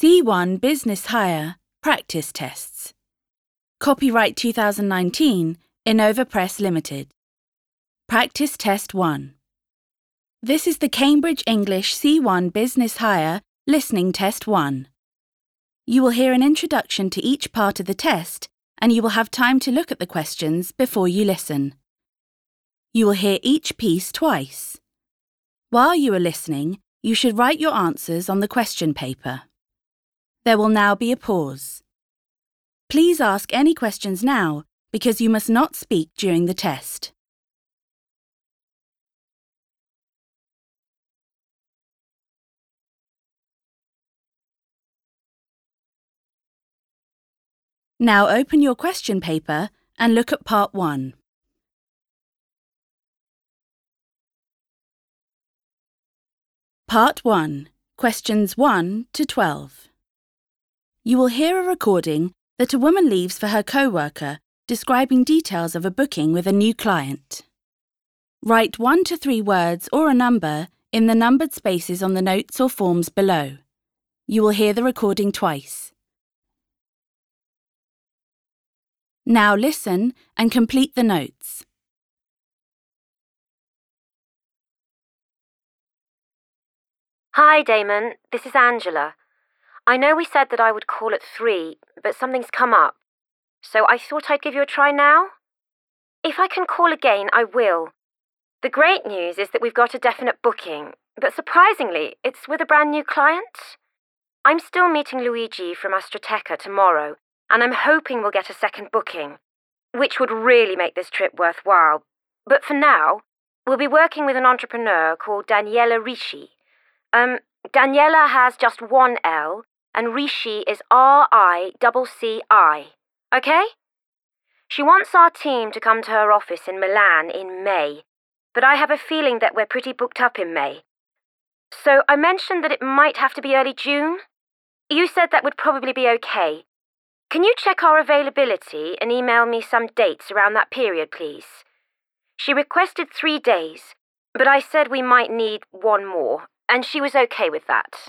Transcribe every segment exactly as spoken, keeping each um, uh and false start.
C one Business Hire Practice Tests. Copyright two thousand nineteen, Innova Press Limited. Practice Test one. This is the Cambridge English C one Business Hire Listening Test one. You will hear an introduction to each part of the test, and you will have time to look at the questions before you listen. You will hear each piece twice. While you are listening, you should write your answers on the question paper. There will now be a pause. Please ask any questions now, because you must not speak during the test. Now open your question paper and look at part one. Part one, questions one to twelve. You will hear a recording that a woman leaves for her co-worker describing details of a booking with a new client. Write one to three words or a number in the numbered spaces on the notes or forms below. You will hear the recording twice. Now listen and complete the notes. Hi, Damon. This is Angela. I know we said that I would call at three, but something's come up. So I thought I'd give you a try now. If I can call again, I will. The great news is that we've got a definite booking, but surprisingly, it's with a brand new client. I'm still meeting Luigi from Astroteca tomorrow, and I'm hoping we'll get a second booking, which would really make this trip worthwhile. But for now, we'll be working with an entrepreneur called Daniela Ricci. Um, Daniela has just one L, and Ricci is R I C C I. Okay? She wants our team to come to her office in Milan in May, but I have a feeling that we're pretty booked up in May. So I mentioned that it might have to be early June. You said that would probably be okay. Can you check our availability and email me some dates around that period, please? She requested three days, but I said we might need one more, and she was okay with that.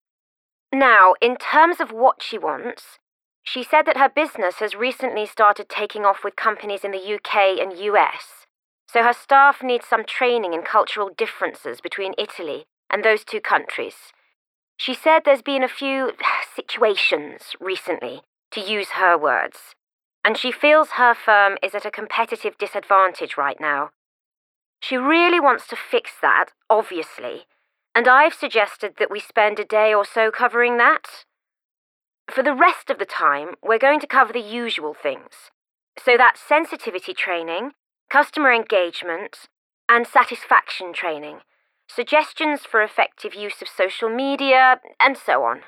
Now, in terms of what she wants, she said that her business has recently started taking off with companies in the U K and U S, so her staff needs some training in cultural differences between Italy and those two countries. She said there's been a few situations recently, to use her words, and she feels her firm is at a competitive disadvantage right now. She really wants to fix that, obviously, and I've suggested that we spend a day or so covering that. For the rest of the time, we're going to cover the usual things. So that's sensitivity training, customer engagement, and satisfaction training, suggestions for effective use of social media, and so on.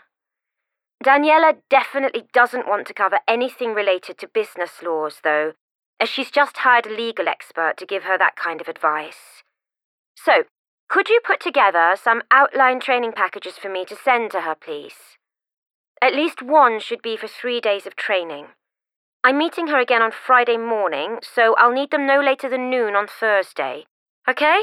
Daniela definitely doesn't want to cover anything related to business laws, though, as she's just hired a legal expert to give her that kind of advice. So, could you put together some outline training packages for me to send to her, please? At least one should be for three days of training. I'm meeting her again on Friday morning, so I'll need them no later than noon on Thursday. Okay?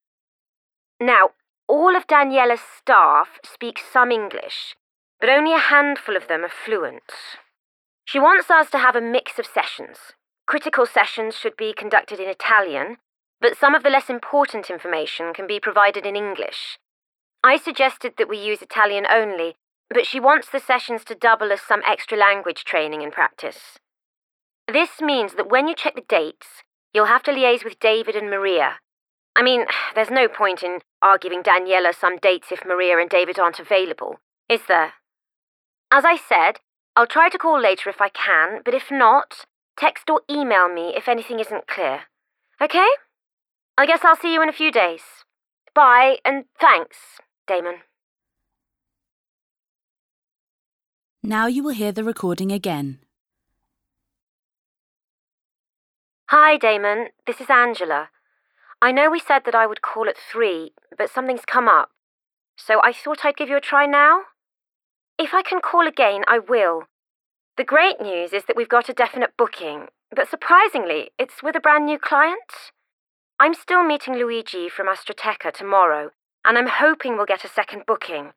Now, all of Daniela's staff speak some English, but only a handful of them are fluent. She wants us to have a mix of sessions. Critical sessions should be conducted in Italian, but some of the less important information can be provided in English. I suggested that we use Italian only, but she wants the sessions to double as some extra language training and practice. This means that when you check the dates, you'll have to liaise with David and Maria. I mean, there's no point in arguing Daniela some dates if Maria and David aren't available, is there? As I said, I'll try to call later if I can, but if not, text or email me if anything isn't clear. Okay? I guess I'll see you in a few days. Bye, and thanks, Damon. Now you will hear the recording again. Hi, Damon. This is Angela. I know we said that I would call at three, but something's come up. So I thought I'd give you a try now. If I can call again, I will. The great news is that we've got a definite booking, but surprisingly, it's with a brand new client. I'm still meeting Luigi from Astroteca tomorrow, and I'm hoping we'll get a second booking,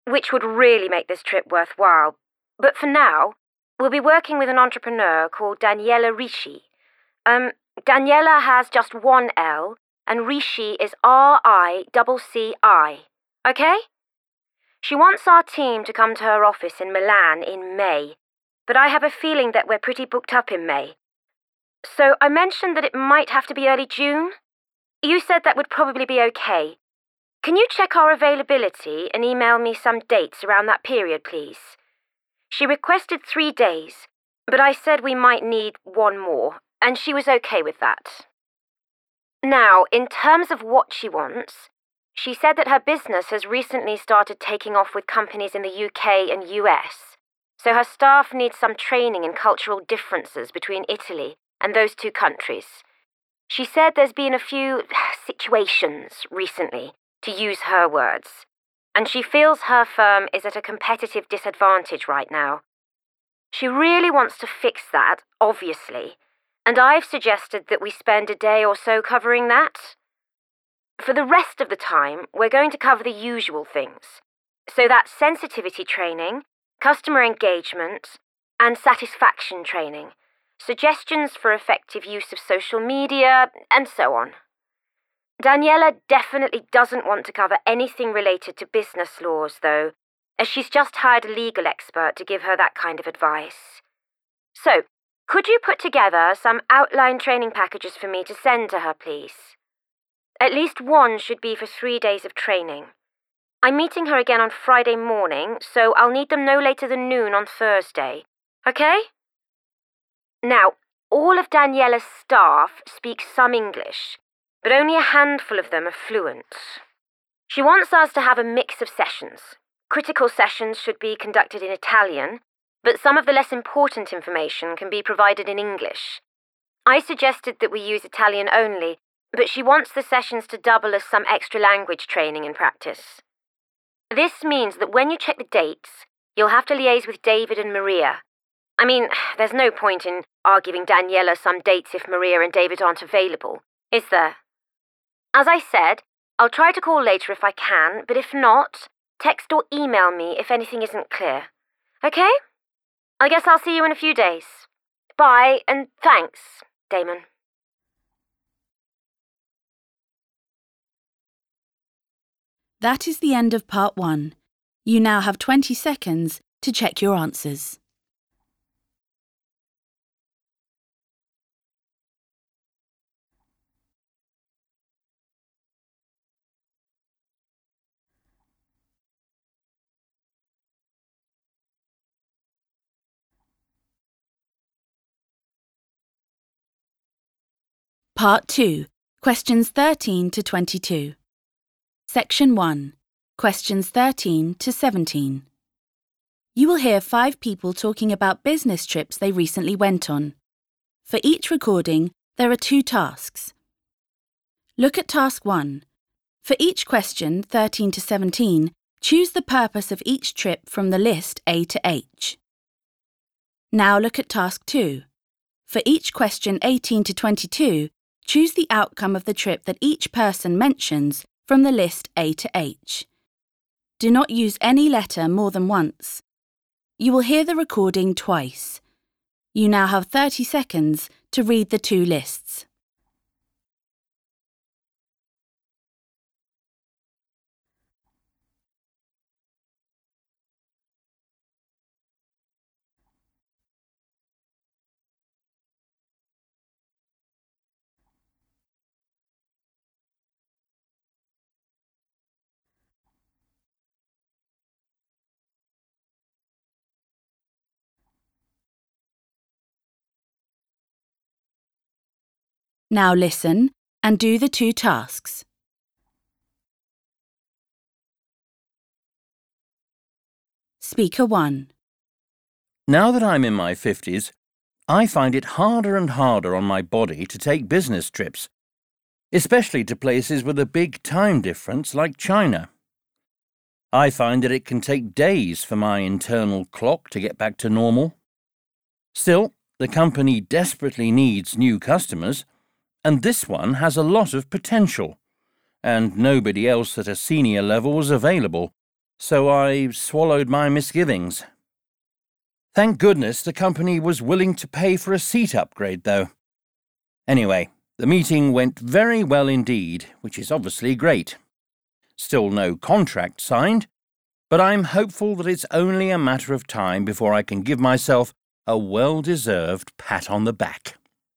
which would really make this trip worthwhile. But for now, we'll be working with an entrepreneur called Daniela Ricci. Um, Daniela has just one L, and Ricci is R I C C I. Okay? She wants our team to come to her office in Milan in May, but I have a feeling that we're pretty booked up in May. So I mentioned that it might have to be early June. You said that would probably be okay. Can you check our availability and email me some dates around that period, please? She requested three days, but I said we might need one more, and she was okay with that. Now, in terms of what she wants, she said that her business has recently started taking off with companies in the U K and U S, so her staff needs some training in cultural differences between Italy and those two countries. She said there's been a few situations recently, to use her words, and she feels her firm is at a competitive disadvantage right now. She really wants to fix that, obviously, and I've suggested that we spend a day or so covering that. For the rest of the time, we're going to cover the usual things. So that's sensitivity training, customer engagement, and satisfaction training, suggestions for effective use of social media, and so on. Daniela definitely doesn't want to cover anything related to business laws, though, as she's just hired a legal expert to give her that kind of advice. So, could you put together some outline training packages for me to send to her, please? At least one should be for three days of training. I'm meeting her again on Friday morning, so I'll need them no later than noon on Thursday. Okay? Now, all of Daniela's staff speak some English, but only a handful of them are fluent. She wants us to have a mix of sessions. Critical sessions should be conducted in Italian, but some of the less important information can be provided in English. I suggested that we use Italian only, but she wants the sessions to double as some extra language training and practice. This means that when you check the dates, you'll have to liaise with David and Maria. I mean, there's no point in arguing Daniela some dates if Maria and David aren't available, is there? As I said, I'll try to call later if I can, but if not, text or email me if anything isn't clear. Okay? I guess I'll see you in a few days. Bye, and thanks, Damon. That is the end of part one. You now have twenty seconds to check your answers. Part two, questions thirteen to twenty-two. Section one, questions thirteen to seventeen. You will hear five people talking about business trips they recently went on. For each recording, there are two tasks. Look at task one. For each question, thirteen to seventeen, choose the purpose of each trip from the list A to H. Now look at task two. For each question eighteen to twenty-two, choose the outcome of the trip that each person mentions from the list A to H. Do not use any letter more than once. You will hear the recording twice. You now have thirty seconds to read the two lists. Now listen and do the two tasks. Speaker one. Now that I'm in my fifties, I find it harder and harder on my body to take business trips, especially to places with a big time difference like China. I find that it can take days for my internal clock to get back to normal. Still, the company desperately needs new customers, and this one has a lot of potential, and nobody else at a senior level was available, so I swallowed my misgivings. Thank goodness the company was willing to pay for a seat upgrade, though. Anyway, the meeting went very well indeed, which is obviously great. Still no contract signed, but I'm hopeful that it's only a matter of time before I can give myself a well-deserved pat on the back.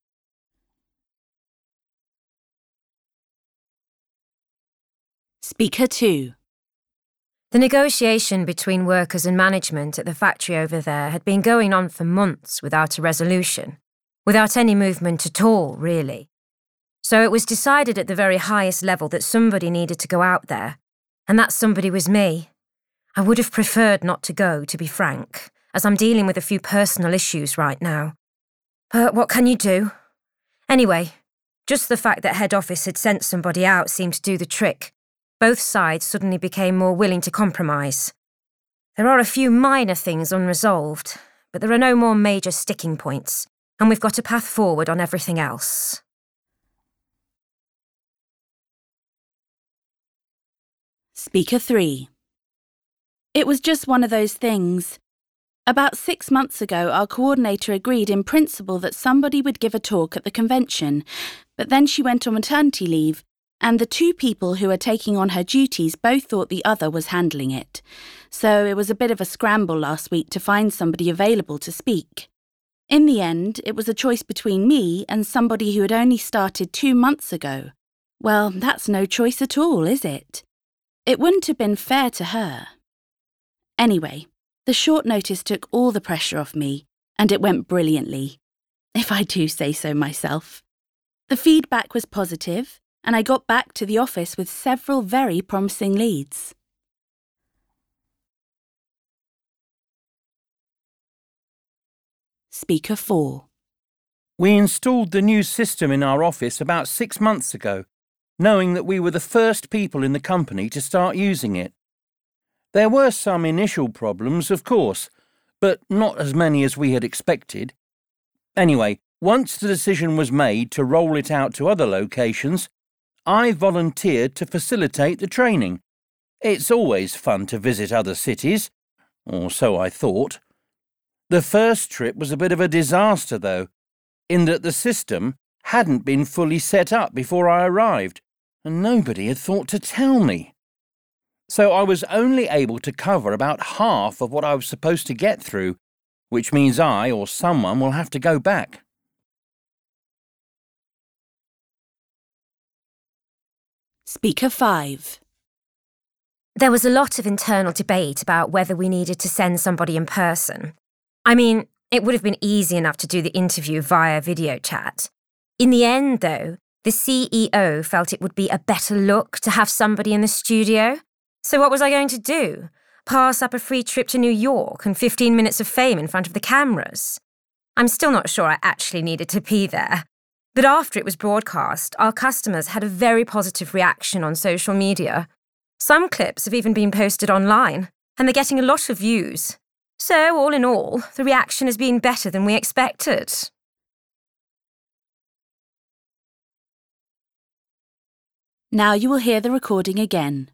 Speaker two. The negotiation between workers and management at the factory over there had been going on for months without a resolution, without any movement at all, really. So it was decided at the very highest level that somebody needed to go out there, and that somebody was me. I would have preferred not to go, to be frank, as I'm dealing with a few personal issues right now. But what can you do? Anyway, just the fact that head office had sent somebody out seemed to do the trick. Both sides suddenly became more willing to compromise. There are a few minor things unresolved, but there are no more major sticking points, and we've got a path forward on everything else. Speaker three. It was just one of those things. About six months ago, our coordinator agreed in principle that somebody would give a talk at the convention, but then she went on maternity leave, and the two people who are taking on her duties both thought the other was handling it. So it was a bit of a scramble last week to find somebody available to speak. In the end, it was a choice between me and somebody who had only started two months ago. Well, that's no choice at all, is it? It wouldn't have been fair to her. Anyway, the short notice took all the pressure off me, and it went brilliantly, if I do say so myself. The feedback was positive, and I got back to the office with several very promising leads. Speaker four. We installed the new system in our office about six months ago, knowing that we were the first people in the company to start using it. There were some initial problems, of course, but not as many as we had expected. Anyway, once the decision was made to roll it out to other locations, I volunteered to facilitate the training. It's always fun to visit other cities, or so I thought. The first trip was a bit of a disaster, though, in that the system hadn't been fully set up before I arrived, and nobody had thought to tell me. So I was only able to cover about half of what I was supposed to get through, which means I or someone will have to go back. Speaker five. There was a lot of internal debate about whether we needed to send somebody in person. I mean, it would have been easy enough to do the interview via video chat. In the end, though, the C E O felt it would be a better look to have somebody in the studio. So what was I going to do? Pass up a free trip to New York and fifteen minutes of fame in front of the cameras? I'm still not sure I actually needed to be there. But after it was broadcast, our customers had a very positive reaction on social media. Some clips have even been posted online, and they're getting a lot of views. So, all in all, the reaction has been better than we expected. Now you will hear the recording again.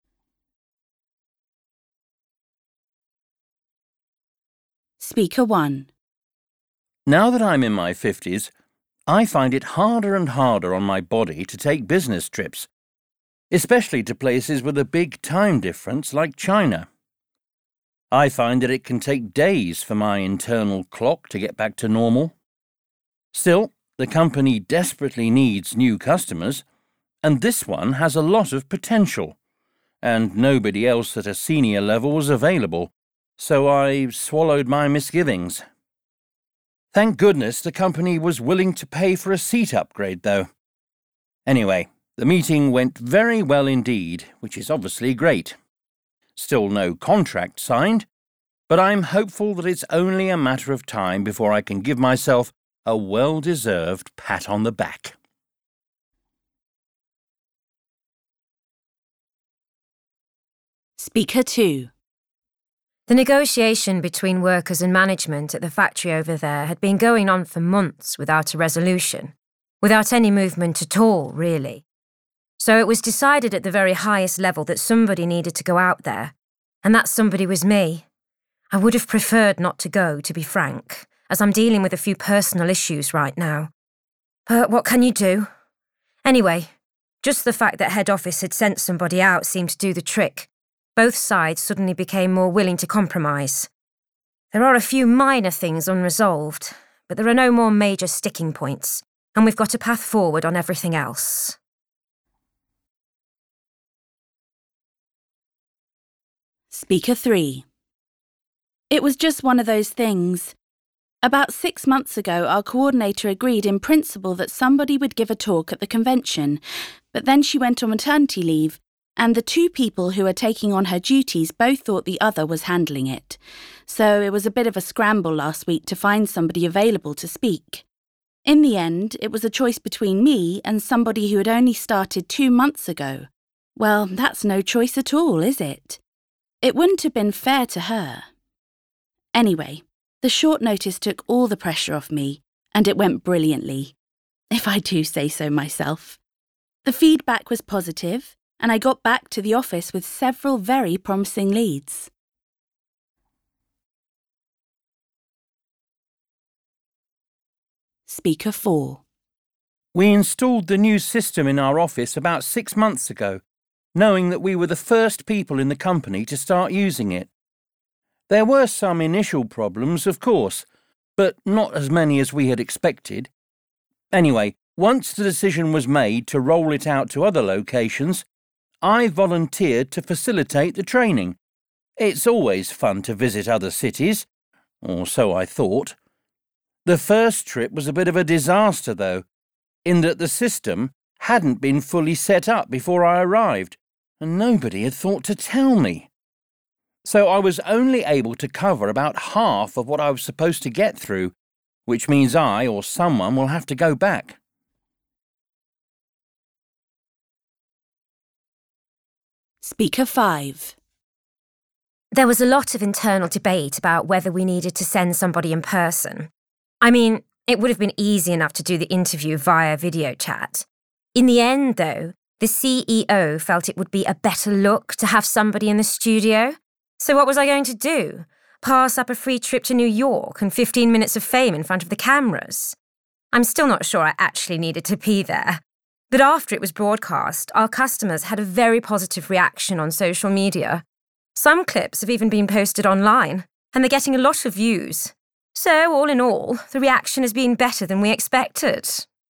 Speaker one. Now that I'm in my fifties, I find it harder and harder on my body to take business trips, especially to places with a big time difference like China. I find that it can take days for my internal clock to get back to normal. Still, the company desperately needs new customers, and this one has a lot of potential, and nobody else at a senior level was available, so I swallowed my misgivings. Thank goodness the company was willing to pay for a seat upgrade, though. Anyway, the meeting went very well indeed, which is obviously great. Still no contract signed, but I'm hopeful that it's only a matter of time before I can give myself a well-deserved pat on the back. Speaker two. The negotiation between workers and management at the factory over there had been going on for months without a resolution, without any movement at all, really. So it was decided at the very highest level that somebody needed to go out there, and that somebody was me. I would have preferred not to go, to be frank, as I'm dealing with a few personal issues right now. But what can you do? Anyway, just the fact that head office had sent somebody out seemed to do the trick. Both sides suddenly became more willing to compromise. There are a few minor things unresolved, but there are no more major sticking points, and we've got a path forward on everything else. Speaker three. It was just one of those things. About six months ago, our coordinator agreed in principle that somebody would give a talk at the convention, but then she went on maternity leave, and the two people who are taking on her duties both thought the other was handling it. So it was a bit of a scramble last week to find somebody available to speak. In the end, it was a choice between me and somebody who had only started two months ago. Well, that's no choice at all, is it? It wouldn't have been fair to her. Anyway, the short notice took all the pressure off me, and it went brilliantly, if I do say so myself. The feedback was positive, and I got back to the office with several very promising leads. Speaker four. We installed the new system in our office about six months ago, knowing that we were the first people in the company to start using it. There were some initial problems, of course, but not as many as we had expected. Anyway, once the decision was made to roll it out to other locations, I volunteered to facilitate the training. It's always fun to visit other cities, or so I thought. The first trip was a bit of a disaster, though, in that the system hadn't been fully set up before I arrived, and nobody had thought to tell me. So I was only able to cover about half of what I was supposed to get through, which means I or someone will have to go back. Speaker five. There was a lot of internal debate about whether we needed to send somebody in person. I mean, it would have been easy enough to do the interview via video chat. In the end, though, the C E O felt it would be a better look to have somebody in the studio. So what was I going to do? Pass up a free trip to New York and fifteen minutes of fame in front of the cameras? I'm still not sure I actually needed to be there. But after it was broadcast, our customers had a very positive reaction on social media. Some clips have even been posted online, and they're getting a lot of views. So, all in all, the reaction has been better than we expected.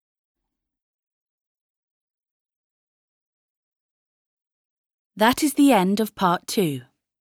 That is the end of part two.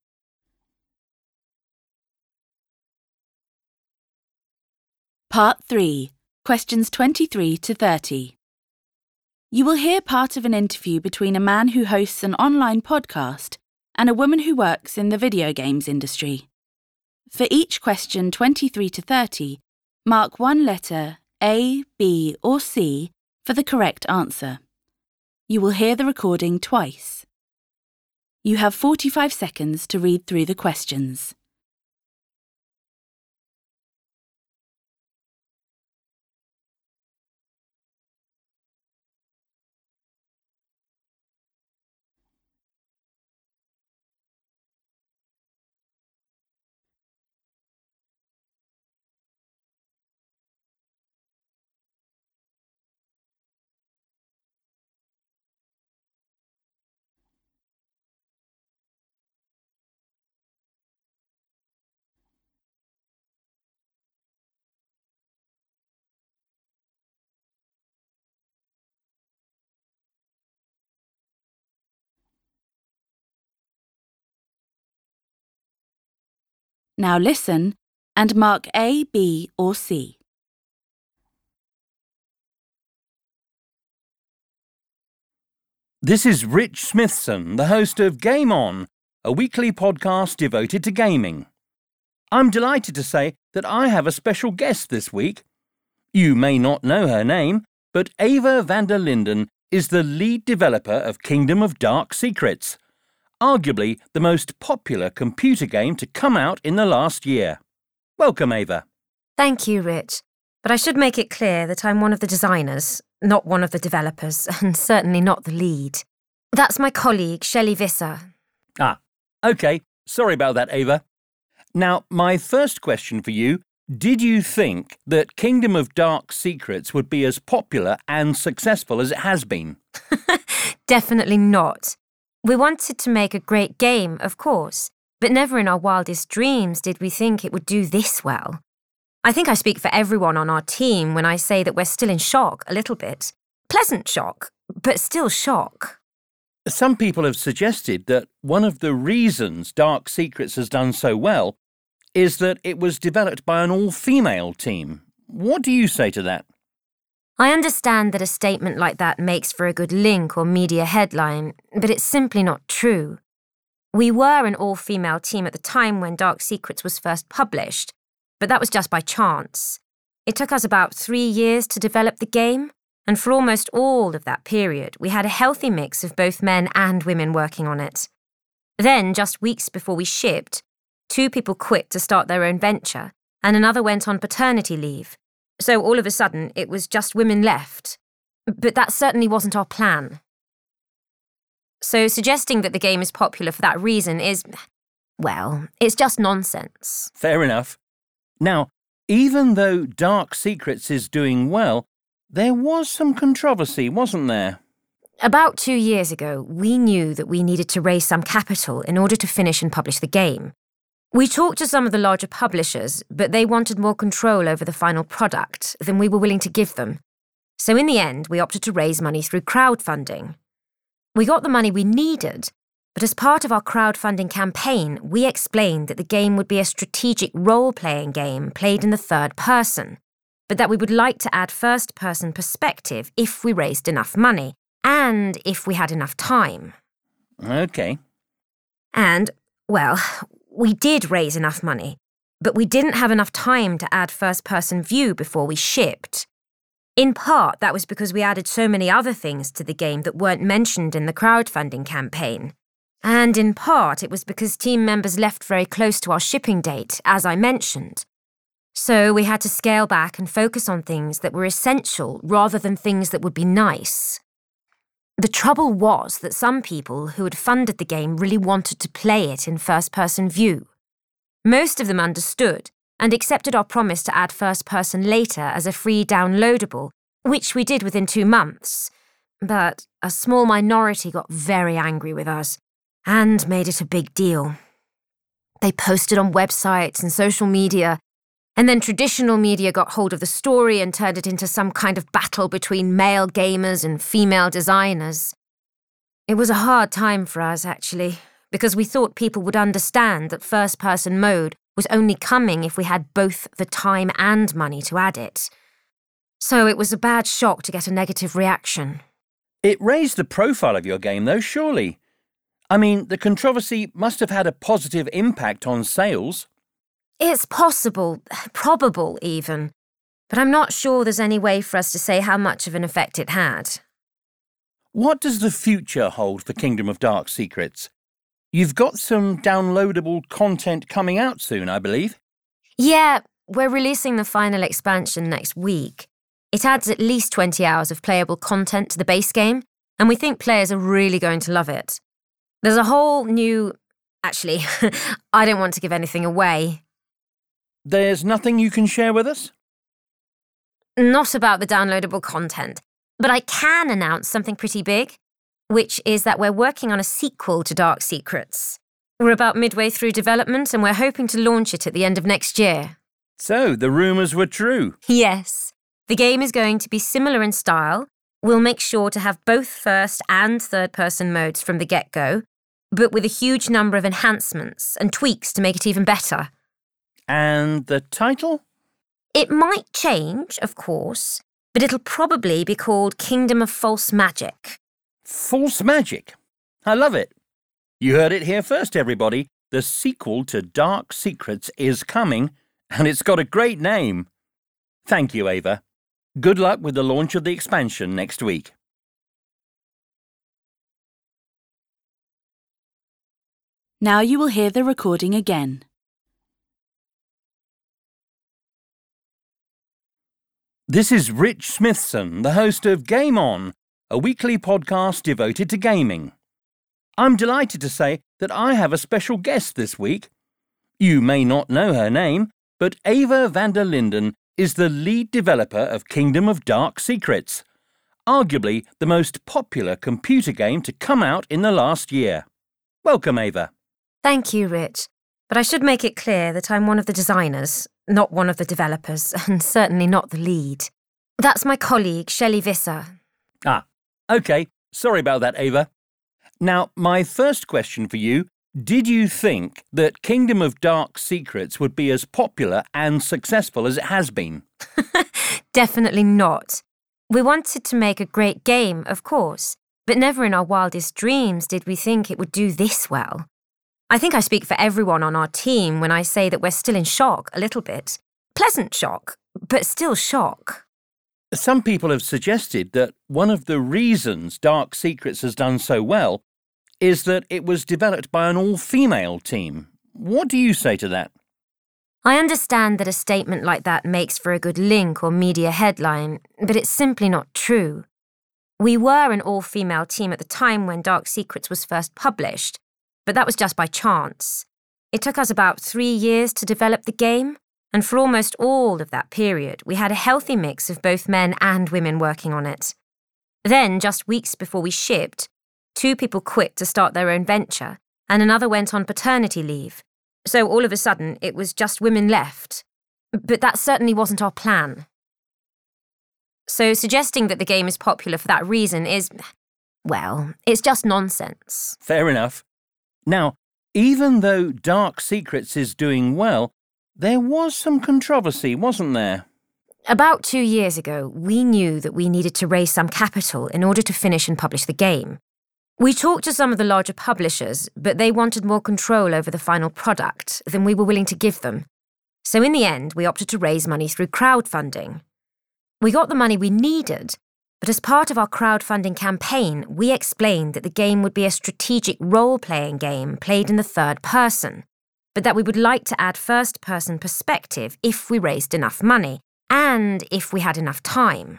Part three, questions twenty-three to thirty. You will hear part of an interview between a man who hosts an online podcast and a woman who works in the video games industry. For each question twenty-three to thirty, mark one letter A, B, or C for the correct answer. You will hear the recording twice. You have forty-five seconds to read through the questions. Now listen and mark A, B, or C. This is Rich Smithson, the host of Game On, a weekly podcast devoted to gaming. I'm delighted to say that I have a special guest this week. You may not know her name, but Ava van der Linden is the lead developer of Kingdom of Dark Secrets, arguably the most popular computer game to come out in the last year. Welcome, Ava. Thank you, Rich. But I should make it clear that I'm one of the designers, not one of the developers, and certainly not the lead. That's my colleague, Shelley Visser. Ah, OK. Sorry about that, Ava. Now, my first question for you, did you think that Kingdom of Dark Secrets would be as popular and successful as it has been? Definitely not. We wanted to make a great game, of course, but never in our wildest dreams did we think it would do this well. I think I speak for everyone on our team when I say that we're still in shock a little bit. Pleasant shock, but still shock. Some people have suggested that one of the reasons Dark Secrets has done so well is that it was developed by an all-female team. What do you say to that? I understand that a statement like that makes for a good link or media headline, but it's simply not true. We were an all-female team at the time when Dark Secrets was first published, but that was just by chance. It took us about three years to develop the game, and for almost all of that period, we had a healthy mix of both men and women working on it. Then, just weeks before we shipped, two people quit to start their own venture, and another went on paternity leave. So all of a sudden, it was just women left. But that certainly wasn't our plan. So suggesting that the game is popular for that reason is, well, it's just nonsense. Fair enough. Now, even though Dark Secrets is doing well, there was some controversy, wasn't there? About two years ago, we knew that we needed to raise some capital in order to finish and publish the game. We talked to some of the larger publishers, but they wanted more control over the final product than we were willing to give them. So in the end, we opted to raise money through crowdfunding. We got the money we needed, but as part of our crowdfunding campaign, we explained that the game would be a strategic role-playing game played in the third person, but that we would like to add first-person perspective if we raised enough money, and if we had enough time. OK. And, well, we did raise enough money, but we didn't have enough time to add first-person view before we shipped. In part, that was because we added so many other things to the game that weren't mentioned in the crowdfunding campaign. And in part, it was because team members left very close to our shipping date, as I mentioned. So we had to scale back and focus on things that were essential rather than things that would be nice. The trouble was that some people who had funded the game really wanted to play it in first-person view. Most of them understood and accepted our promise to add first-person later as a free downloadable, which we did within two months. But a small minority got very angry with us and made it a big deal. They posted on websites and social media, and then traditional media got hold of the story and turned it into some kind of battle between male gamers and female designers. It was a hard time for us, actually, because we thought people would understand that first-person mode was only coming if we had both the time and money to add it. So it was a bad shock to get a negative reaction. It raised the profile of your game, though, surely. I mean, the controversy must have had a positive impact on sales. It's possible, probable even, but I'm not sure there's any way for us to say how much of an effect it had. What does the future hold for Kingdom of Dark Secrets? You've got some downloadable content coming out soon, I believe. Yeah, we're releasing the final expansion next week. It adds at least twenty hours of playable content to the base game, and we think players are really going to love it. There's a whole new... Actually, I don't want to give anything away. There's nothing you can share with us? Not about the downloadable content, but I can announce something pretty big, which is that we're working on a sequel to Dark Secrets. We're about midway through development and we're hoping to launch it at the end of next year. So, the rumours were true? Yes. The game is going to be similar in style. We'll make sure to have both first and third-person modes from the get-go, but with a huge number of enhancements and tweaks to make it even better. And the title? It might change, of course, but it'll probably be called Kingdom of False Magic. False Magic? I love it. You heard it here first, everybody. The sequel to Dark Secrets is coming, and it's got a great name. Thank you, Ava. Good luck with the launch of the expansion next week. Now you will hear the recording again. This is Rich Smithson, the host of Game On, a weekly podcast devoted to gaming. I'm delighted to say that I have a special guest this week. You may not know her name, but Ava van der Linden is the lead developer of Kingdom of Dark Secrets, arguably the most popular computer game to come out in the last year. Welcome, Ava. Thank you, Rich. But I should make it clear that I'm one of the designers, not one of the developers, and certainly not the lead. That's my colleague, Shelley Visser. Ah, OK. Sorry about that, Ava. Now, my first question for you, did you think that Kingdom of Dark Secrets would be as popular and successful as it has been? Definitely not. We wanted to make a great game, of course, but never in our wildest dreams did we think it would do this well. I think I speak for everyone on our team when I say that we're still in shock a little bit. Pleasant shock, but still shock. Some people have suggested that one of the reasons Dark Secrets has done so well is that it was developed by an all-female team. What do you say to that? I understand that a statement like that makes for a good link or media headline, but it's simply not true. We were an all-female team at the time when Dark Secrets was first published, but that was just by chance. It took us about three years to develop the game, and for almost all of that period, we had a healthy mix of both men and women working on it. Then, just weeks before we shipped, two people quit to start their own venture, and another went on paternity leave. So all of a sudden, it was just women left. But that certainly wasn't our plan. So suggesting that the game is popular for that reason is, well, it's just nonsense. Fair enough. Now, even though Dark Secrets is doing well, there was some controversy, wasn't there? About two years ago, we knew that we needed to raise some capital in order to finish and publish the game. We talked to some of the larger publishers, but they wanted more control over the final product than we were willing to give them. So in the end, we opted to raise money through crowdfunding. We got the money we needed, but as part of our crowdfunding campaign, we explained that the game would be a strategic role-playing game played in the third person, but that we would like to add first-person perspective if we raised enough money, and if we had enough time.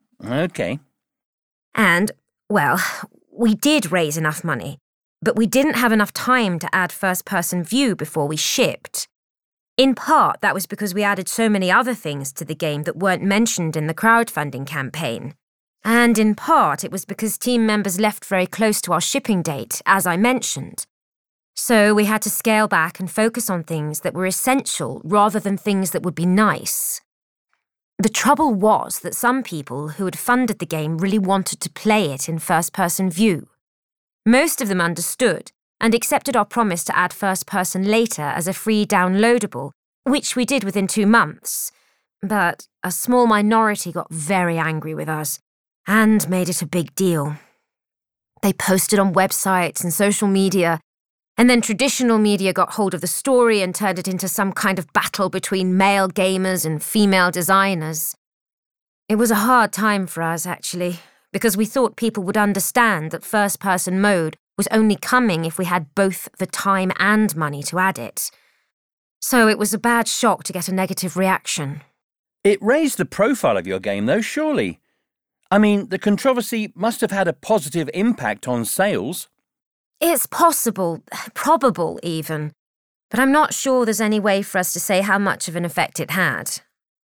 OK. And, well, we did raise enough money, but we didn't have enough time to add first-person view before we shipped. In part, that was because we added so many other things to the game that weren't mentioned in the crowdfunding campaign. And in part, it was because team members left very close to our shipping date, as I mentioned. So we had to scale back and focus on things that were essential rather than things that would be nice. The trouble was that some people who had funded the game really wanted to play it in first-person view. Most of them understood and accepted our promise to add first-person later as a free downloadable, which we did within two months. But a small minority got very angry with us and made it a big deal. They posted on websites and social media, and then traditional media got hold of the story and turned it into some kind of battle between male gamers and female designers. It was a hard time for us, actually, because we thought people would understand that first-person mode was only coming if we had both the time and money to add it. So it was a bad shock to get a negative reaction. It raised the profile of your game, though, surely. I mean, the controversy must have had a positive impact on sales. It's possible, probable even, but I'm not sure there's any way for us to say how much of an effect it had.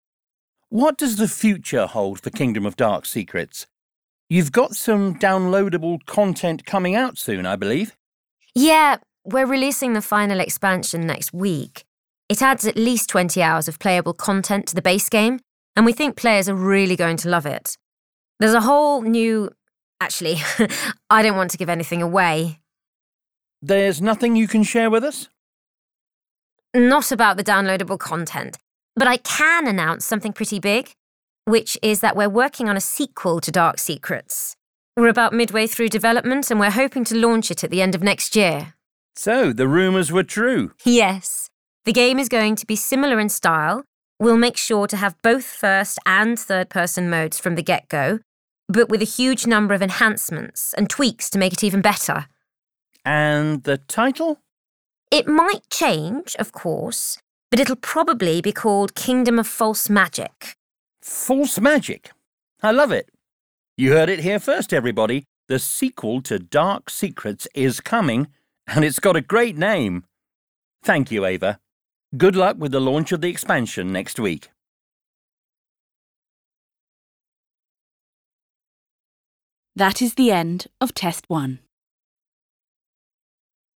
What does the future hold for Kingdom of Dark Secrets? You've got some downloadable content coming out soon, I believe. Yeah, we're releasing the final expansion next week. It adds at least twenty hours of playable content to the base game, and we think players are really going to love it. There's a whole new... Actually, I don't want to give anything away. There's nothing you can share with us? Not about the downloadable content, but I can announce something pretty big, which is that we're working on a sequel to Dark Secrets. We're about midway through development and we're hoping to launch it at the end of next year. So, the rumours were true? Yes. The game is going to be similar in style. We'll make sure to have both first and third-person modes from the get-go, but with a huge number of enhancements and tweaks to make it even better. And the title? It might change, of course, but it'll probably be called Kingdom of False Magic. False Magic? I love it. You heard it here first, everybody. The sequel to Dark Secrets is coming, and it's got a great name. Thank you, Ava. Good luck with the launch of the expansion next week. That is the end of Test one.